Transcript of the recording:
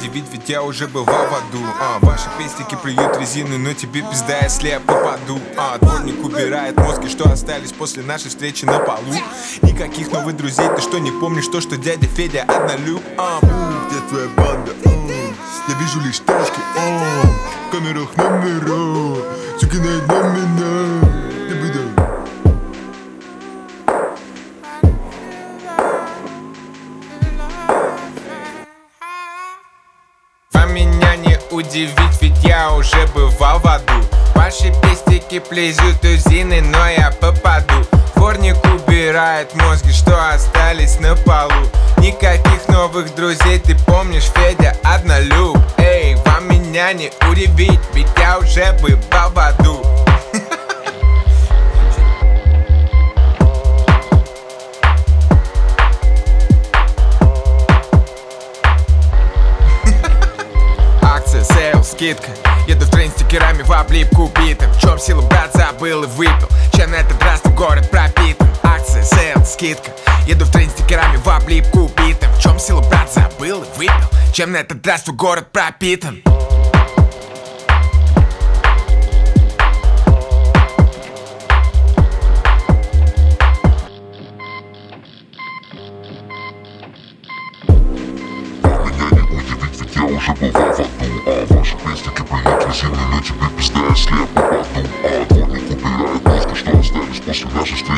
удивить, ведь я уже бывал в аду. Ваши пестики плюют резину, но тебе пизда, если я попаду. Дворник убирает мозги, что остались после нашей встречи на полу. Никаких новых друзей, ты что, не помнишь то, что дядя Федя однолюб? Где твоя банда? Я вижу лишь тачки, в камерах номера, сука, на меня. Вам меня не удивить, ведь я уже бывал в аду. Ваши пестики плезют узины, но я попаду. Дворник убирает мозги, что остались на полу. Никаких новых друзей, ты помнишь, Федя однолюб. Эй, вам меня не удивить, ведь я уже бывал в аду. Акция, сейл, скидка. Еду в трейн стикерами в облипку битым. В чем силу, брат, забыл и выпил. Чем на этот раз город пропитан. Акция, сейл, скидка. Еду в трейн стикерами в облипку битым. В чем силу, брат, забыл и выпил. Чем на этот раз город пропитан. Я уже бывал в аду, ваши пестики плюют резину, но тебе пизда, если я попаду. Дворник убирает мозги, что остались после нашей встречи.